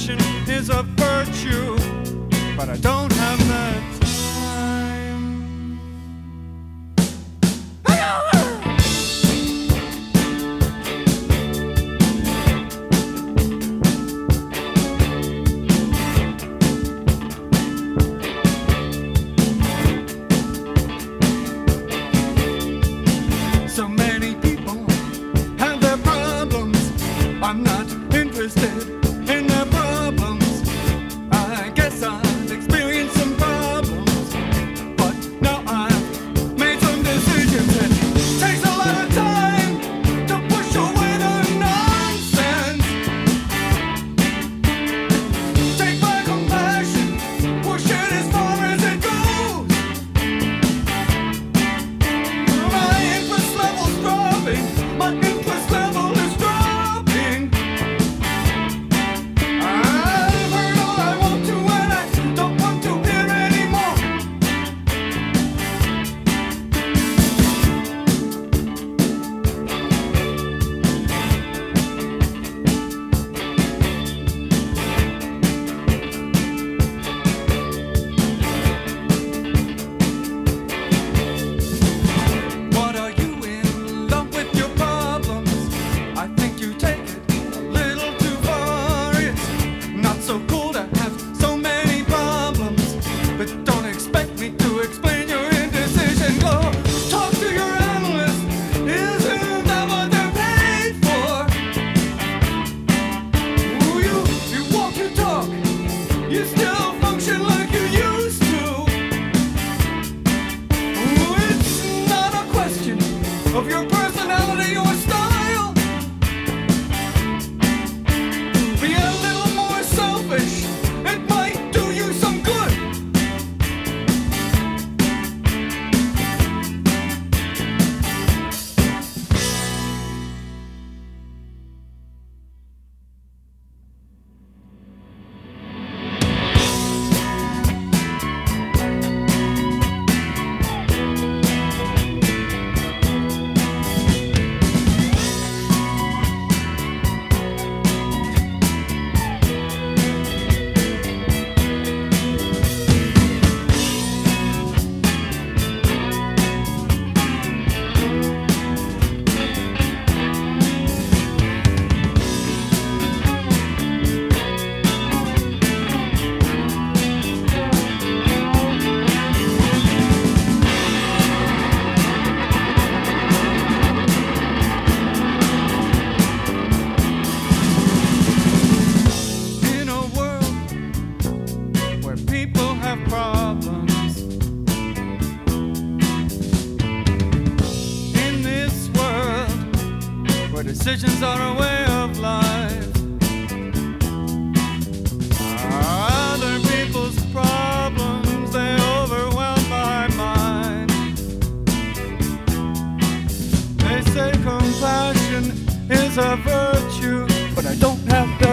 compassion is a virtue, but I don't have that time. So many people have their problems. I'm not interested in their problems. I guess I've experienced some problems, but now I've made some decisions. It takes a lot of time to push away the nonsense. Take my compassion, push it as far as it goes. My interest level's dropping. My interest level is dropping. I've heard all I want to, and I don't want to hear anymore. What are you in love with your problems? I think you take it a little too far. It's not so cool to have so many problems, but don't expect me to explain your indecision. Go talk to your analyst. Isn't that what they're paid for? Ooh, you walk, you talk. You still function like you used to. Ooh, it's not a question of your personality or style. Be a little more selfish. It might do you some good. In a world where people have problems, in this world where decisions are a way of life, other people's problems, they overwhelm my mind. They say compassion is a virtue, but I don't have that